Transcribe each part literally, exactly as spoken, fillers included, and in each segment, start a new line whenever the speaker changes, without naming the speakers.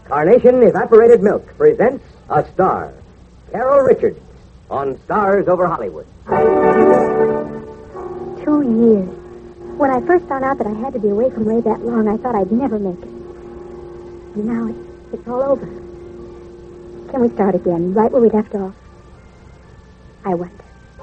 Carnation Evaporated Milk presents A Star, Carol Richards, on Stars Over Hollywood.
Two years. When I first found out that I had to be away from Ray that long, I thought I'd never make it. And now it's, it's all over. Can we start again, right where we left off? I wonder.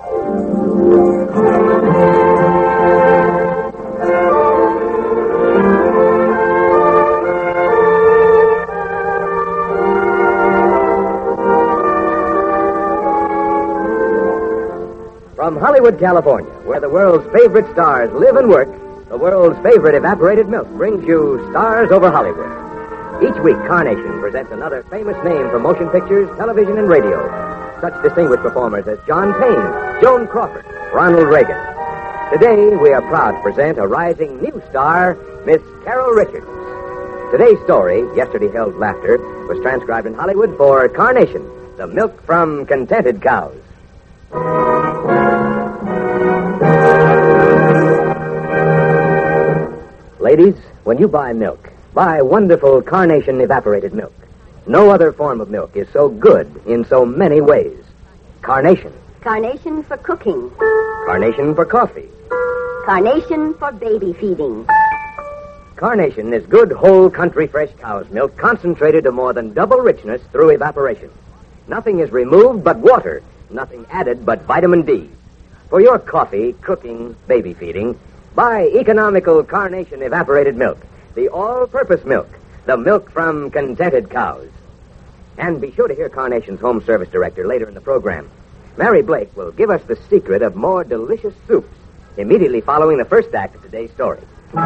From Hollywood, California, where the world's favorite stars live and work, the world's favorite evaporated milk brings you Stars Over Hollywood. Each week, Carnation presents another famous name from motion pictures, television, and radio. Such distinguished performers as John Payne, Joan Crawford, Ronald Reagan. Today, we are proud to present a rising new star, Miss Carol Richards. Today's story, Yesterday Held Laughter, was transcribed in Hollywood for Carnation, the milk from contented cows. Ladies, when you buy milk, buy wonderful Carnation evaporated milk. No other form of milk is so good in so many ways. Carnation.
Carnation for cooking.
Carnation for coffee.
Carnation for baby feeding.
Carnation is good whole country fresh cow's milk concentrated to more than double richness through evaporation. Nothing is removed but water. Nothing added but vitamin D. For your coffee, cooking, baby feeding, buy economical Carnation evaporated milk, the all-purpose milk, the milk from contented cows. And be sure to hear Carnation's home service director later in the program. Mary Blake will give us the secret of more delicious soups immediately following the first act of today's story.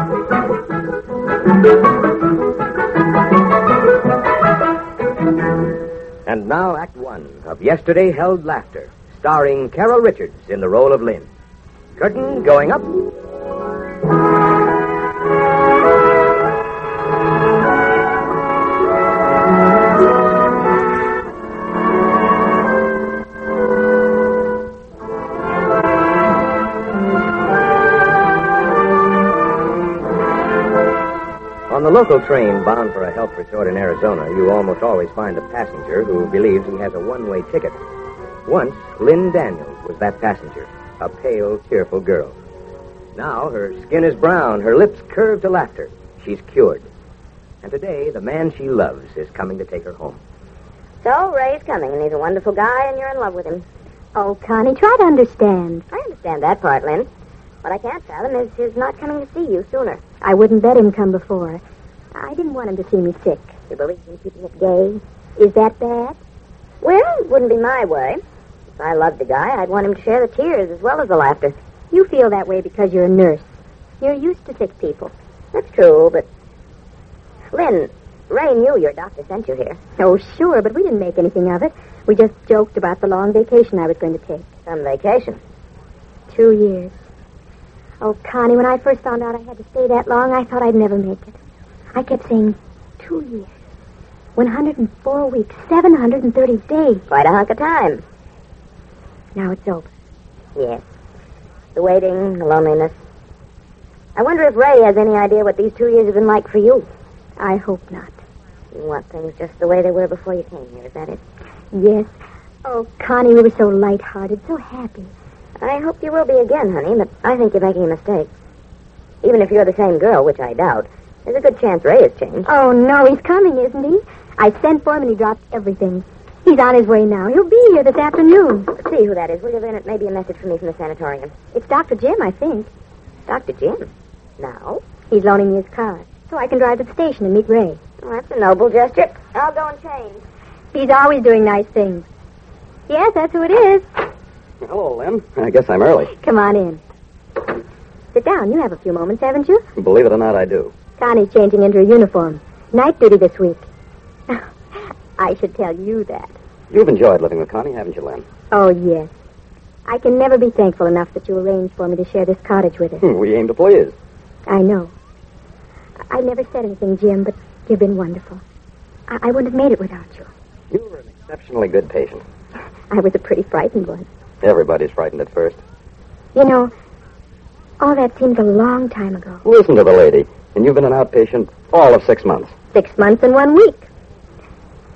And now, Act One of Yesterday Held Laughter, starring Carol Richards in the role of Lynn. Curtain going up. On the local train bound for a health resort in Arizona, you almost always find a passenger who believes he has a one-way ticket. Once, Lynn Daniels was that passenger, a pale, tearful girl. Now her skin is brown, her lips curve to laughter. She's cured. And today, the man she loves is coming to take her home.
So, Ray's coming, and he's a wonderful guy, and you're in love with him.
Oh, Connie, try to understand.
I understand that part, Lynn. What I can't fathom is his not coming to see you sooner.
I wouldn't let him come before. I didn't want him to see me sick.
You believe in keeping it gay?
Is that bad?
Well, it wouldn't be my way. If I loved the guy, I'd want him to share the tears as well as the laughter.
You feel that way because you're a nurse. You're used to sick people.
That's true, but... Lynn, Ray knew your doctor sent you here.
Oh, sure, but we didn't make anything of it. We just joked about the long vacation I was going to take.
Some vacation?
Two years. Oh, Connie, when I first found out I had to stay that long, I thought I'd never make it. I kept saying, two years. one hundred four weeks, seven hundred thirty days.
Quite a hunk of time.
Now it's over.
Yes. The waiting, the loneliness. I wonder if Ray has any idea what these two years have been like for you.
I hope not.
You want things just the way they were before you came here, is that it?
Yes. Oh, Connie, we were so light-hearted, so happy.
I hope you will be again, honey, but I think you're making a mistake. Even if you're the same girl, which I doubt, there's a good chance Ray has changed.
Oh, no, he's coming, isn't he? I sent for him and he dropped everything. He's on his way now. He'll be here this afternoon.
Let's see who that is, will you, Lynn? It may be a message for me from the sanatorium.
It's Doctor Jim, I think.
Doctor Jim? Now?
He's loaning me his car, so I can drive to the station and meet Ray.
Oh, that's a noble gesture. I'll go and change.
He's always doing nice things. Yes, that's who it is.
Hello, Lynn. I guess I'm early.
Come on in. Sit down. You have a few moments, haven't you?
Believe it or not, I do.
Connie's changing into her uniform. Night duty this week. I should tell you that.
You've enjoyed living with Connie, haven't you, Lynn?
Oh, yes. I can never be thankful enough that you arranged for me to share this cottage with her.
Hmm, we aim to please.
I know. I never said anything, Jim, but you've been wonderful. I, I wouldn't have made it without you.
You were an exceptionally good patient.
I was a pretty frightened one.
Everybody's frightened at first.
You know, all that seems a long time ago.
Listen to the lady. And you've been an outpatient all of six months.
Six months and one week.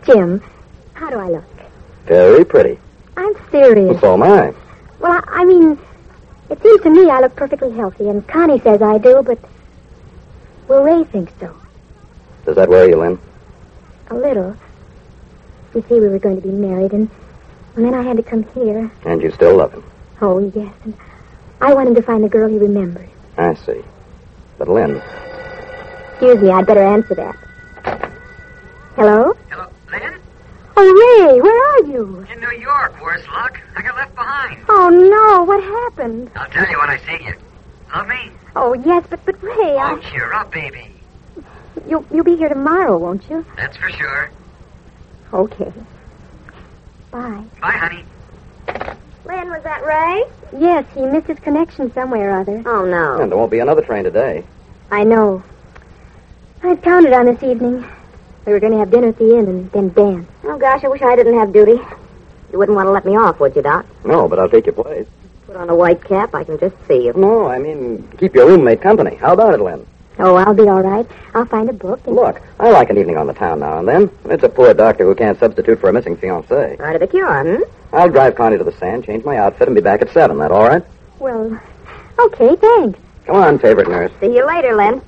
Jim, how do I look?
Very pretty.
I'm serious.
So am I.
Well, I, I mean, it seems to me I look perfectly healthy, and Connie says I do, but... Well, Ray thinks so.
Does that worry you, Lynn?
A little. You see, we were going to be married, and, and then I had to come here.
And you still love him?
Oh, yes, and I want him to find the girl he remembers.
I see. But, Lynn...
Excuse me, I'd better answer that. Hello?
Hello, Lynn?
Oh, Ray, where are you?
In New York, worse luck. I got left behind.
Oh, no, what happened?
I'll tell you when I see you. Love me?
Oh, yes, but, but Ray, I...
Oh, cheer up, baby.
You'll, you'll be here tomorrow, won't you?
That's for sure.
Okay. Bye.
Bye, honey.
Lynn, was that Ray?
Yes, he missed his connection somewhere or other.
Oh, no.
And there won't be another train today.
I know. I'd counted on this evening. We were going to have dinner at the inn and then dance.
Oh, gosh, I wish I didn't have duty. You wouldn't want to let me off, would you, Doc?
No, but I'll take your place.
Put on a white cap, I can just see you.
No, I mean, keep your roommate company. How about it, Lynn?
Oh, I'll be all right. I'll find a book and...
Look, I like an evening on the town now and then. It's a poor doctor who can't substitute for a missing fiancée.
Right of the cure, hmm?
I'll drive Connie to the sand, change my outfit, and be back at seven. That all right?
Well, okay, thanks.
Come on, favorite nurse.
See you later, Lynn.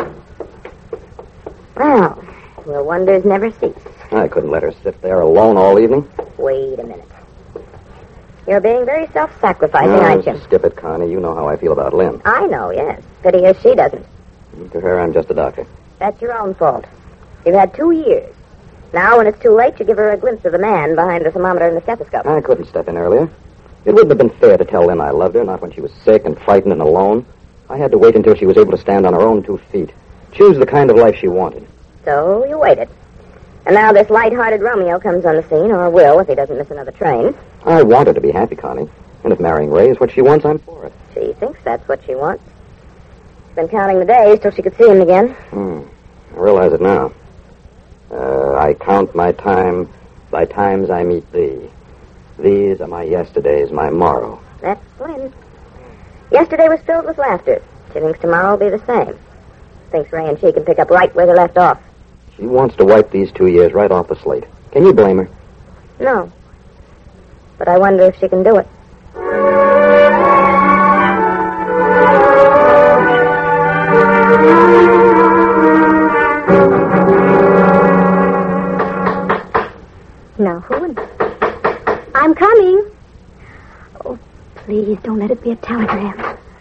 Well, your wonders never cease.
I couldn't let her sit there alone all evening.
Wait a minute. You're being very self-sacrificing,
No,
aren't you?
skip it, Connie. You know how I feel about Lynn.
I know, yes. Pity as she doesn't.
To her, I'm just a doctor.
That's your own fault. You've had two years. Now, when it's too late, you give her a glimpse of the man behind the thermometer and the stethoscope.
I couldn't step in earlier. It wouldn't have been fair to tell Lynn I loved her, not when she was sick and frightened and alone. I had to wait until she was able to stand on her own two feet. Choose the kind of life she wanted.
So you waited. And now this light-hearted Romeo comes on the scene, or will if he doesn't miss another train.
I want her to be happy, Connie. And if marrying Ray is what she wants, I'm for it.
She thinks that's what she wants. She's been counting the days till she could see him again.
Hmm. I realize it now. Uh, I count my time by times I meet thee. These are my yesterdays, my morrow.
That's Lynn. Yesterday was filled with laughter. She thinks tomorrow will be the same. Thinks Ray and she can pick up right where they left off.
She wants to wipe these two years right off the slate. Can you blame her?
No. But I wonder if she can do it.
Now, who would... I'm coming. Oh, please, don't let it be a telegram.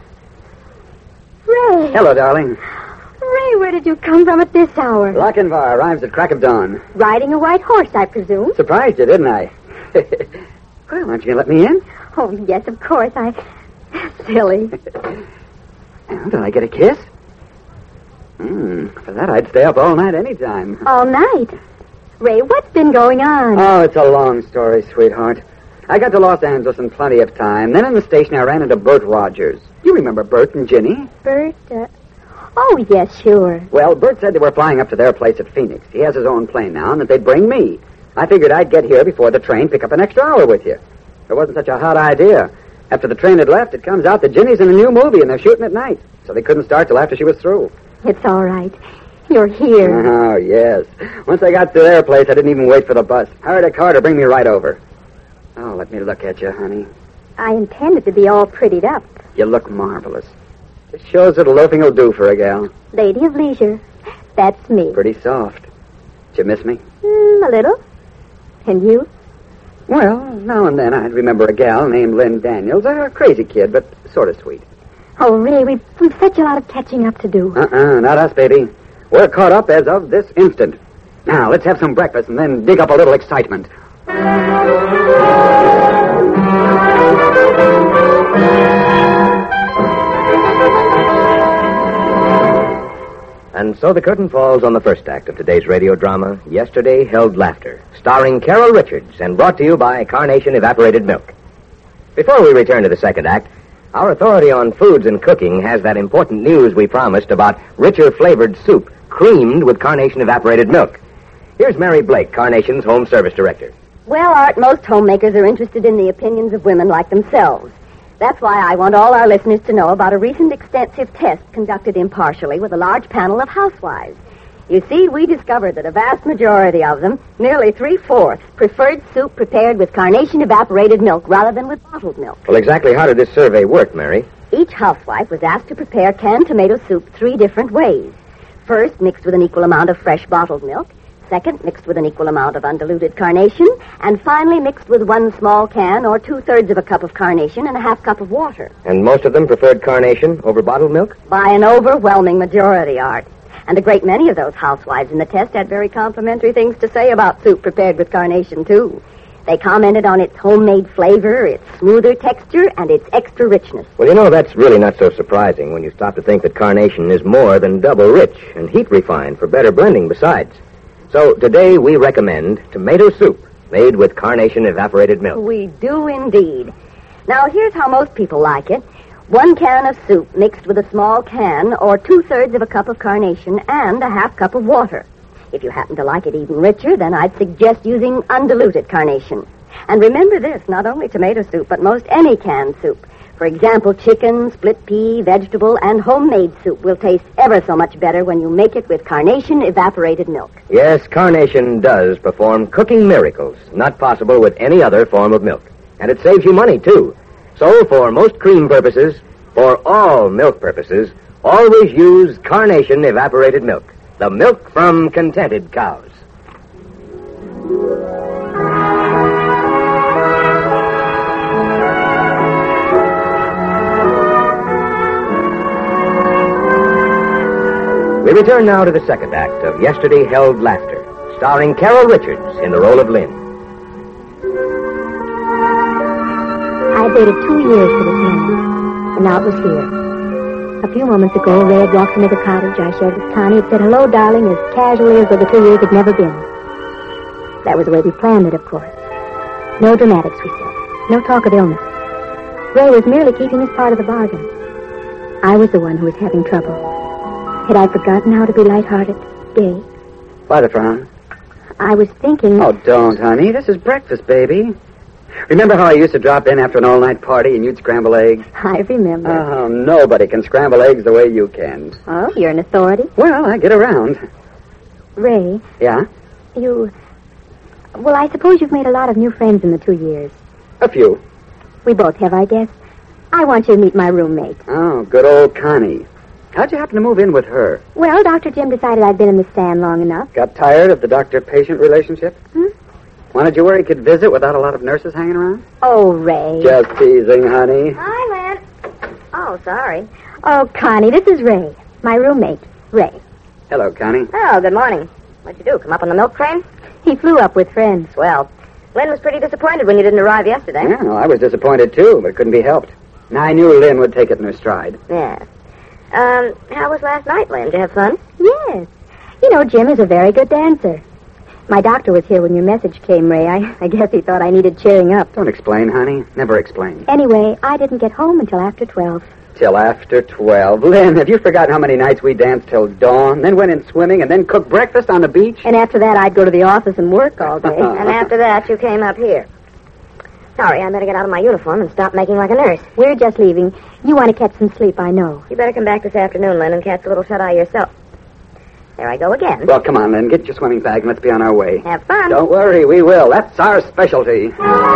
Ray.
Hello, darling.
Ray, where did you come from at this hour?
Lochinvar arrives at crack of dawn.
Riding a white horse, I presume.
Surprised you, didn't I? Well, aren't you going to let me in?
Oh, yes, of course. I... Silly.
Well, did I get a kiss? Hmm. For that, I'd stay up all night anytime.
All night. Ray, what's been going on?
Oh, it's a long story, sweetheart. I got to Los Angeles in plenty of time. Then in the station, I ran into Bert Rogers. You remember Bert and Ginny?
Bert, uh... Oh, yes, sure.
Well, Bert said they were flying up to their place at Phoenix. He has his own plane now, and that they'd bring me. I figured I'd get here before the train, pick up an extra hour with you. It wasn't such a hot idea. After the train had left, it comes out that Ginny's in a new movie, and they're shooting at night. So they couldn't start till after she was through.
It's all right. You're here.
Oh, yes. Once I got to their place, I didn't even wait for the bus. Hired a car to bring me right over. Oh, let me look at you, honey.
I intended to be all prettied up.
You look marvelous. Just shows what loafing will do for a gal.
Lady of leisure. That's me.
Pretty soft. Did you miss me?
Mm, a little. And you?
Well, now and then I'd remember a gal named Lynn Daniels. A crazy kid, but sort of sweet.
Oh, Ray, we've, we've such a lot of catching up to do.
Uh-uh, not us, baby. We're caught up as of this instant. Now, let's have some breakfast and then dig up a little excitement.
And so the curtain falls on the first act of today's radio drama, Yesterday Held Laughter, starring Carol Richards and brought to you by Carnation Evaporated Milk. Before we return to the second act, our authority on foods and cooking has that important news we promised about richer flavored soup creamed with Carnation Evaporated Milk. Here's Mary Blake, Carnation's Home Service Director.
Well, Art, most homemakers are interested in the opinions of women like themselves. That's why I want all our listeners to know about a recent extensive test conducted impartially with a large panel of housewives. You see, we discovered that a vast majority of them, nearly three-fourths, preferred soup prepared with carnation evaporated milk rather than with bottled milk.
Well, exactly how did this survey work, Mary?
Each housewife was asked to prepare canned tomato soup three different ways. First, mixed with an equal amount of fresh bottled milk. Second, mixed with an equal amount of undiluted carnation. And finally, mixed with one small can or two-thirds of a cup of carnation and a half cup of water.
And most of them preferred carnation over bottled milk?
By an overwhelming majority, Art. And a great many of those housewives in the test had very complimentary things to say about soup prepared with carnation, too. They commented on its homemade flavor, its smoother texture, and its extra richness.
Well, you know, that's really not so surprising when you stop to think that carnation is more than double rich and heat refined for better blending besides. So today we recommend tomato soup made with carnation evaporated milk.
We do indeed. Now, here's how most people like it. One can of soup mixed with a small can or two-thirds of a cup of carnation and a half cup of water. If you happen to like it even richer, then I'd suggest using undiluted carnation. And remember this, not only tomato soup, but most any canned soup. For example, chicken, split pea, vegetable, and homemade soup will taste ever so much better when you make it with carnation evaporated milk.
Yes, carnation does perform cooking miracles, not possible with any other form of milk. And it saves you money, too. So, for most cream purposes, for all milk purposes, always use carnation evaporated milk. The milk from contented cows. We return now to the second act of Yesterday Held Laughter, starring Carol Richards in the role of Lynn.
I waited two years for this moment, and now it was here. A few moments ago, Ray had walked into the cottage I shared with Connie and said, "Hello, darling," as casually as though the two years had never been. That was the way we planned it, of course. No dramatics, we said. No talk of illness. Ray was merely keeping his part of the bargain. I was the one who was having trouble. Had I forgotten how to be lighthearted, gay?
Why the frown?
I was thinking...
Oh, don't, honey. This is breakfast, baby. Remember how I used to drop in after an all-night party and you'd scramble eggs?
I remember.
Oh, nobody can scramble eggs the way you can.
Oh, you're an authority?
Well, I get around.
Ray,
Yeah?
you... Well, I suppose you've made a lot of new friends in the two years.
A few.
We both have, I guess. I want you to meet my roommate.
Oh, good old Connie. How'd you happen to move in with her?
Well, Doctor Jim decided I'd been in the stand long enough.
Got tired of the doctor-patient relationship?
Hmm?
Wanted you where he could visit without a lot of nurses hanging around?
Oh, Ray.
Just teasing, honey.
Hi, Lynn. Oh, sorry.
Oh, Connie, this is Ray. My roommate, Ray.
Hello, Connie.
Oh, good morning. What'd you do, come up on the milk train?
He flew up with friends.
Well, Lynn was pretty disappointed when you didn't arrive yesterday.
Yeah, well, I was disappointed, too, but it couldn't be helped. And I knew Lynn would take it in her stride.
Yeah. Um, how was last night, Lynn? Did you have fun?
Yes. You know, Jim is a very good dancer. My doctor was here when your message came, Ray. I, I guess he thought I needed cheering up.
Don't explain, honey. Never explain.
Anyway, I didn't get home until after twelve.
Till after twelve. Lynn, have you forgotten how many nights we danced till dawn, then went in swimming, and then cooked breakfast on the beach?
And after that, I'd go to the office and work all day.
And after that, you came up here. Sorry, I better get out of my uniform and stop making like a nurse.
We're just leaving. You want to catch some sleep, I know.
You better come back this afternoon, Lynn, and catch a little shut-eye yourself. There I go again.
Well, come on, Lynn. Get your swimming bag and let's be on our way.
Have fun.
Don't worry, we will. That's our specialty.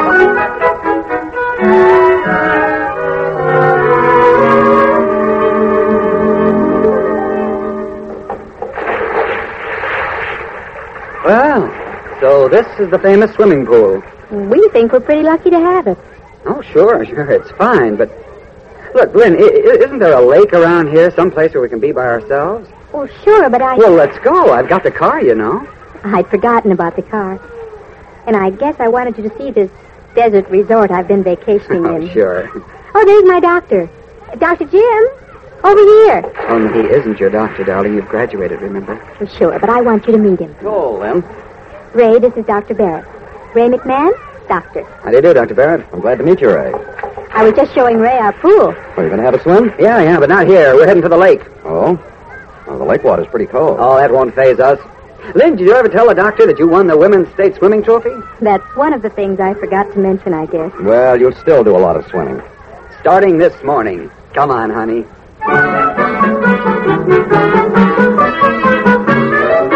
Well, so this is the famous swimming pool.
We think we're pretty lucky to have it.
Oh, sure, sure, it's fine, but... Look, Lynn, I- I- isn't there a lake around here, someplace where we can be by ourselves?
Oh, sure, but I...
Well, let's go. I've got the car, you know.
I'd forgotten about the car. And I guess I wanted you to see this desert resort I've been vacationing
Oh,
in.
sure.
Oh, there's my doctor. Doctor Jim, over here.
Only he isn't your doctor, darling. You've graduated, remember?
Well, sure, but I want you to meet him.
Oh, Lynn.
Ray, this is Doctor Barrett. Ray McMahon, doctor.
How do you do, Doctor Barrett?
I'm glad to meet you, Ray.
I was just showing Ray our pool.
Are you going to have a swim?
Yeah, yeah, but not here. We're heading for the lake.
Oh? Well, the lake water's pretty cold.
Oh, that won't faze us. Lynn, did you ever tell the doctor that you won the women's state swimming trophy?
That's one of the things I forgot to mention, I guess.
Well, you'll still do a lot of swimming.
Starting this morning. Come on, honey.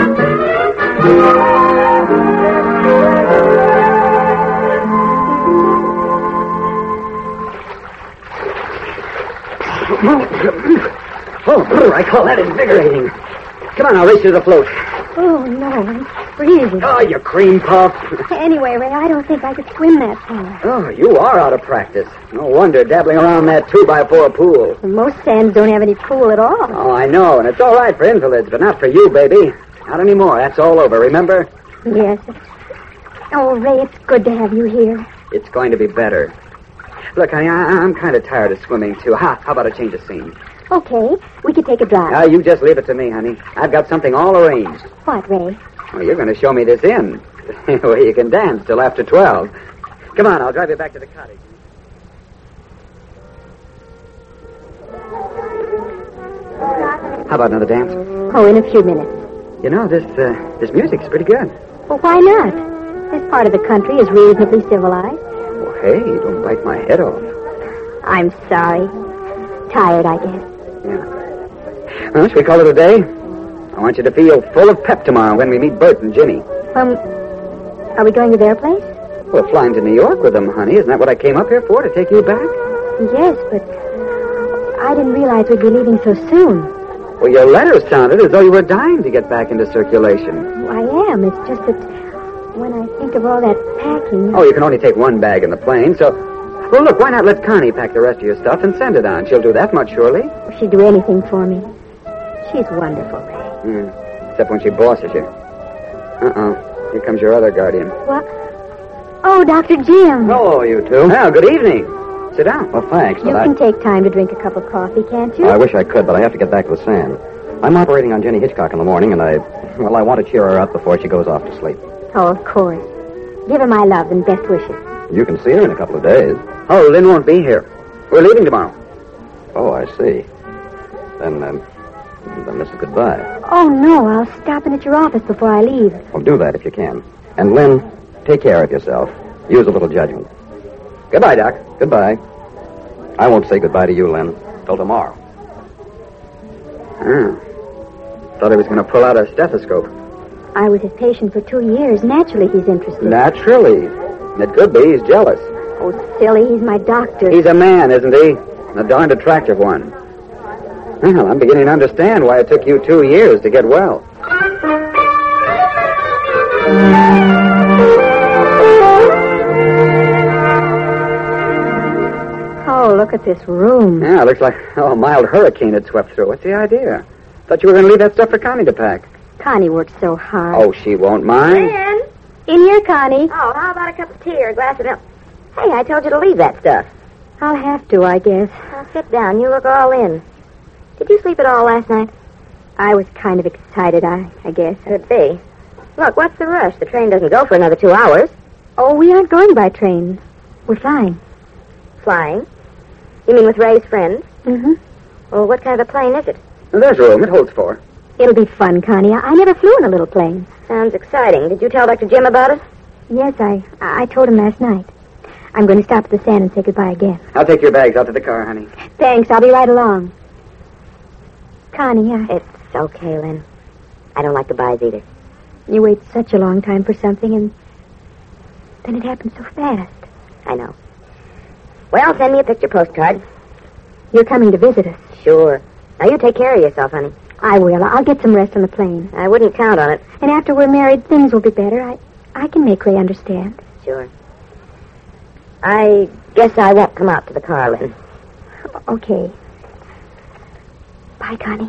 Oh, I call that invigorating. Come on, I'll race you to the float.
Oh, no, I'm freezing.
Oh, you cream puff.
Anyway, Ray, I don't think I could swim that far.
Oh, you are out of practice. No wonder, dabbling around that two-by-four pool.
Most sands don't have any pool at all.
Oh, I know, and it's all right for invalids, but not for you, baby. Not anymore. That's all over, remember?
Yes. Oh, Ray, it's good to have you here.
It's going to be better. Look, honey, I, I'm kind of tired of swimming, too. Ha, how about a change of scene?
Okay, we could take a drive.
Now, you just leave it to me, honey. I've got something all arranged.
What, Ray?
Well, you're going to show me this inn, where you can dance till after twelve. Come on, I'll drive you back to the cottage. How about another dance?
Oh, in a few minutes.
You know, this uh, this music's pretty good.
Well, why not? This part of the country is reasonably civilized.
Oh, hey, don't bite my head off.
I'm sorry. Tired, I guess.
Yeah. Well, shall we call it a day? I want you to feel full of pep tomorrow when we meet Bert and Ginny.
Um, are we going to their place?
We're flying to New York with them, honey. Isn't that what I came up here for, to take you back?
Yes, but I didn't realize we'd be leaving so soon.
Well, your letter sounded as though you were dying to get back into circulation.
I am. It's just that when I think of all that packing...
Oh, you can only take one bag in the plane, so... Well, look, why not let Connie pack the rest of your stuff and send it on? She'll do that much, surely.
She'd do anything for me. She's wonderful, Ray.
Mm, except when she bosses you. Uh-oh. Here comes your other guardian.
What? Oh, Doctor Jim.
Hello, you two.
Well, good evening. Sit down.
Well, thanks,
You
but
can take time to drink a cup of coffee, can't you?
I... I wish I could, but I have to get back to the sand. I'm operating on Jenny Hitchcock in the morning, and I... Well, I want to cheer her up before she goes off to sleep.
Oh, of course. Give her my love and best wishes.
You can see her in a couple of days.
Oh, Lynn won't be here. We're leaving tomorrow.
Oh, I see. Then, um, then this is goodbye.
Oh, no, I'll stop in at your office before I leave.
Well, do that if you can. And, Lynn, take care of yourself. Use a little judgment.
Goodbye, Doc.
Goodbye. I won't say goodbye to you, Lynn, till tomorrow.
Hmm. Thought he was going to pull out a stethoscope.
I was his patient for two years. Naturally, he's interested.
Naturally. It could be. He's jealous.
Oh, silly, he's my doctor.
He's a man, isn't he? And a darned attractive one. Well, I'm beginning to understand why it took you two years to get well.
Oh, look at this room.
Yeah, it looks like oh, a mild hurricane had swept through. What's the idea? Thought you were going to leave that stuff for Connie to pack.
Connie works so hard.
Oh, she won't mind.
Lynn?
In here, Connie.
Oh, how about a cup of tea or a glass of milk? Hey, I told you to leave that stuff.
I'll have to, I guess.
Now, sit down. You look all in. Did you sleep at all last night?
I was kind of excited, I, I guess.
Could be. Look, what's the rush? The train doesn't go for another two hours.
Oh, we aren't going by train. We're flying.
Flying? You mean with Ray's friends?
Mm-hmm.
Well, what kind of a plane is it?
Well, there's room. It holds four.
It'll be fun, Connie. I, I never flew in a little plane.
Sounds exciting. Did you tell Doctor Jim about it?
Yes, I, I told him last night. I'm going to stop at the sand and say goodbye again.
I'll take your bags out to the car, honey.
Thanks. I'll be right along. Connie, I...
It's okay, Lynn. I don't like goodbyes either.
You wait such a long time for something, and then it happens so fast.
I know. Well, send me a picture postcard.
You're coming to visit us.
Sure. Now, you take care of yourself, honey.
I will. I'll get some rest on the plane.
I wouldn't count on it.
And after we're married, things will be better. I, I can make Ray understand.
Sure. I guess I won't come out to the car, Lynn.
Okay. Bye, Connie.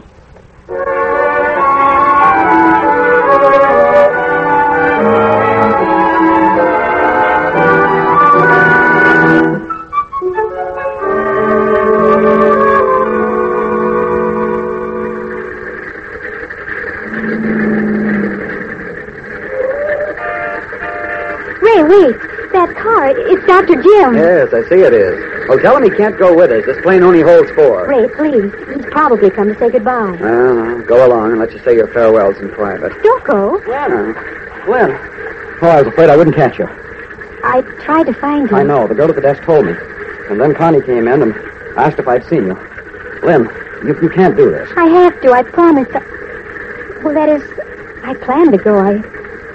Ray, wait. That car, it's Doctor Jim.
Yes, I see it is. Well, tell him he can't go with us. This plane only holds four.
Ray, please. He's probably come to say goodbye.
Well, go along and let you say your farewells in private.
Don't go.
Lynn.
Lynn. Oh, I was afraid I wouldn't catch you.
I tried to find you.
I know. The girl at the desk told me. And then Connie came in and asked if I'd seen you. Lynn, you, you can't do this.
I have to. I promised. Well, that is, I planned to go. I,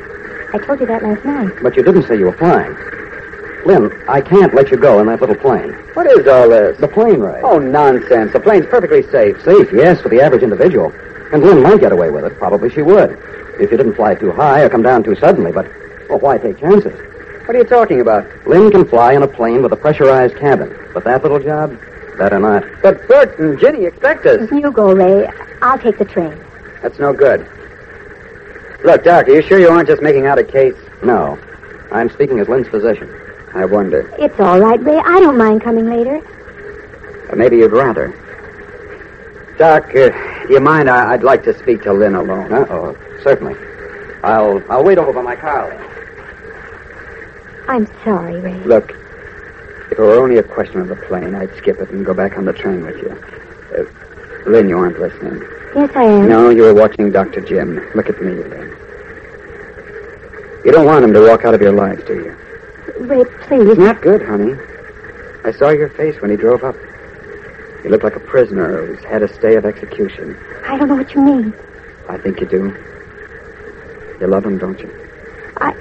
I told you that last night.
But you didn't say you were flying. Lynn, I can't let you go in that little plane.
What is all this?
The plane ride.
Oh, nonsense. The plane's perfectly safe.
Safe, yes, for the average individual. And Lynn might get away with it. Probably she would. If you didn't fly too high or come down too suddenly. But, well, why take chances?
What are you talking about?
Lynn can fly in a plane with a pressurized cabin. But that little job, better not.
But Bert and Ginny expect us.
You go, Ray. I'll take the train.
That's no good. Look, Doc, are you sure you aren't just making out a case?
No. I'm speaking as Lynn's physician.
I wonder.
It's all right, Ray. I don't mind coming later.
Or maybe you'd rather. Doc, uh, do you mind? I- I'd like to speak to Lynn alone.
Uh-oh. Certainly. I'll I'll wait over by my car, Lynn.
I'm sorry, Ray.
Look, if it were only a question of the plane, I'd skip it and go back on the train with you. Uh, Lynn, you aren't listening.
Yes, I am.
No, you were watching Doctor Jim. Look at me, Lynn. You don't want him to walk out of your lives, do you?
Ray, please.
It's not good, honey. I saw your face when he drove up. You looked like a prisoner who's had a stay of execution.
I don't know what you mean.
I think you do. You love him, don't you?
I...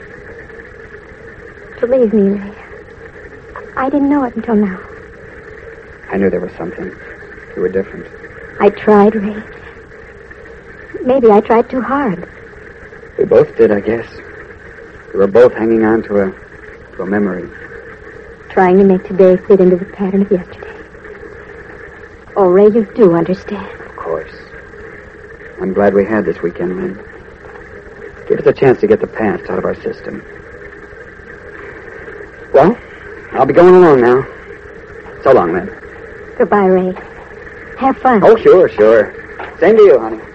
Believe me, Ray. I didn't know it until now.
I knew there was something. You were different.
I tried, Ray. Maybe I tried too hard.
We both did, I guess. We were both hanging on to a, to a memory.
Trying to make today fit into the pattern of yesterday. Oh, Ray, you do understand.
Of course. I'm glad we had this weekend, Lynn. Give us a chance to get the past out of our system. Well, I'll be going along now. So long, Lynn.
Goodbye, Ray. Have fun.
Oh, sure, sure. Same to you, honey.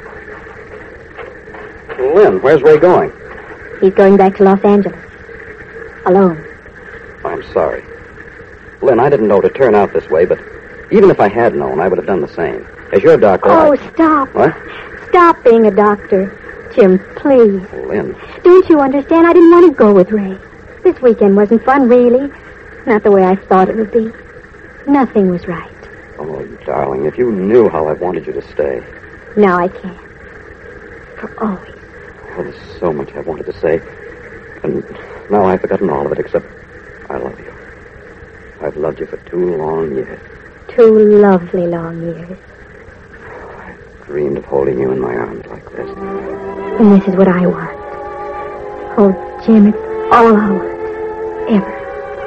Lynn, where's Ray going?
He's going back to Los Angeles. Alone.
I'm sorry. Lynn, I didn't know it would turn out this way, but even if I had known, I would have done the same. As your doctor...
Oh,
I...
stop.
What?
Stop being a doctor. Jim, please.
Lynn.
Don't you understand? I didn't want to go with Ray. This weekend wasn't fun, really. Not the way I thought it would be. Nothing was right.
Oh, darling, if you knew how I wanted you to stay.
Now I can't. For always.
Oh, there's so much I wanted to say. And now I've forgotten all of it, except I love you. I've loved you for two long years.
Two lovely long years.
I dreamed of holding you in my arms like this.
And this is what I want. Oh, Jim, it's all I want. Ever.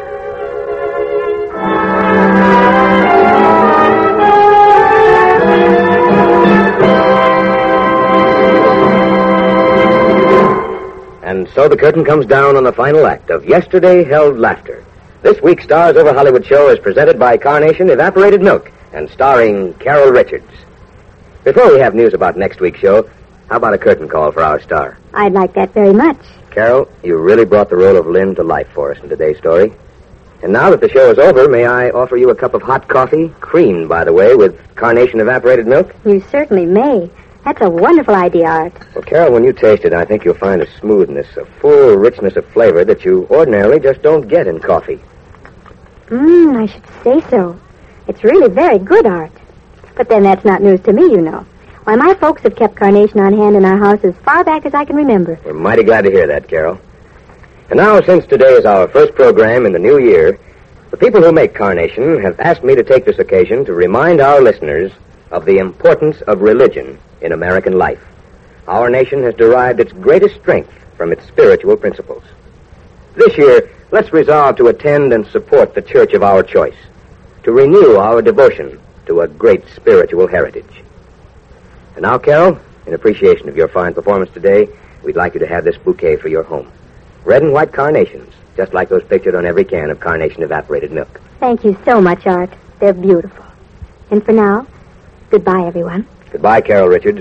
And so the curtain comes down on the final act of Yesterday Held Laughter. This week's Stars Over Hollywood show is presented by Carnation Evaporated Milk and starring Carol Richards. Before we have news about next week's show, how about a curtain call for our star?
I'd like that very much.
Carol, you really brought the role of Lynn to life for us in today's story. And now that the show is over, may I offer you a cup of hot coffee, creamed, by the way, with Carnation Evaporated Milk?
You certainly may. That's a wonderful idea, Art.
Well, Carol, when you taste it, I think you'll find a smoothness, a full richness of flavor that you ordinarily just don't get in coffee.
Mmm, I should say so. It's really very good, Art. But then that's not news to me, you know. Why, my folks have kept Carnation on hand in our house as far back as I can remember.
We're mighty glad to hear that, Carol. And now, since today is our first program in the new year, the people who make Carnation have asked me to take this occasion to remind our listeners of the importance of religion in American life. Our nation has derived its greatest strength from its spiritual principles. This year, let's resolve to attend and support the church of our choice, to renew our devotion to a great spiritual heritage. And now, Carol, in appreciation of your fine performance today, we'd like you to have this bouquet for your home. Red and white carnations, just like those pictured on every can of Carnation Evaporated Milk.
Thank you so much, Art. They're beautiful. And for now, goodbye, everyone.
Goodbye, Carol Richards.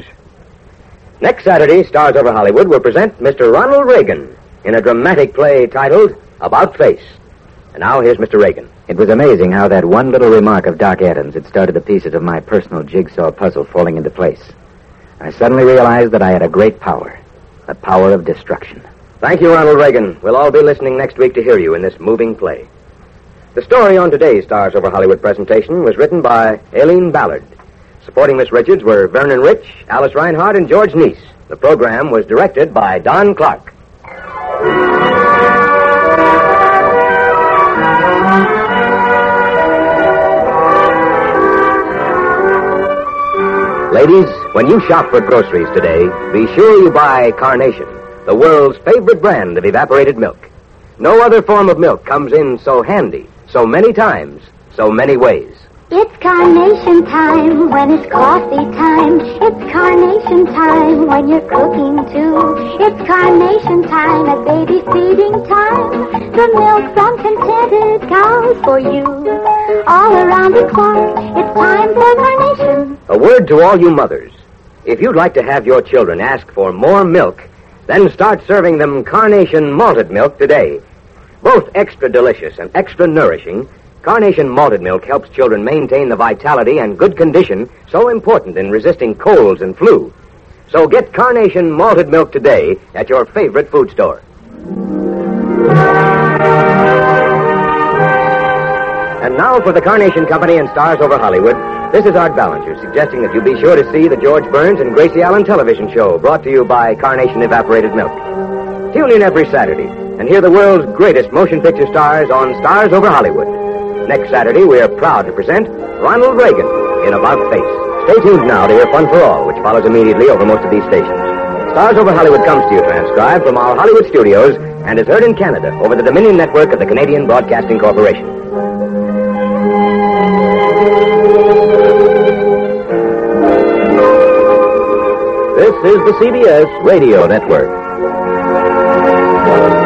Next Saturday, Stars Over Hollywood will present Mister Ronald Reagan in a dramatic play titled About Face. And now here's Mister Reagan.
It was amazing how that one little remark of Doc Adams had started the pieces of my personal jigsaw puzzle falling into place. I suddenly realized that I had a great power, the power of destruction.
Thank you, Ronald Reagan. We'll all be listening next week to hear you in this moving play. The story on today's Stars Over Hollywood presentation was written by Aileen Ballard. Supporting Miss Richards were Vernon Rich, Alice Reinhardt, and George Neese. The program was directed by Don Clark. Ladies, when you shop for groceries today, be sure you buy Carnation, the world's favorite brand of evaporated milk. No other form of milk comes in so handy, so many times, so many ways.
It's Carnation time when it's coffee time. It's Carnation time when you're cooking too. It's Carnation time at baby feeding time. The milk from contented cows for you. All around the clock, it's time for Carnation.
A word to all you mothers. If you'd like to have your children ask for more milk, then start serving them Carnation malted milk today. Both extra delicious and extra nourishing, Carnation malted milk helps children maintain the vitality and good condition so important in resisting colds and flu. So get Carnation malted milk today at your favorite food store. And now for the Carnation Company and Stars Over Hollywood, this is Art Ballinger suggesting that you be sure to see the George Burns and Gracie Allen television show brought to you by Carnation Evaporated Milk. Tune in every Saturday and hear the world's greatest motion picture stars on Stars Over Hollywood. Next Saturday, we are proud to present Ronald Reagan in About Face. Stay tuned now to hear Fun for All, which follows immediately over most of these stations. Stars Over Hollywood comes to you transcribed from our Hollywood studios and is heard in Canada over the Dominion Network of the Canadian Broadcasting Corporation. This is the C B S Radio Network.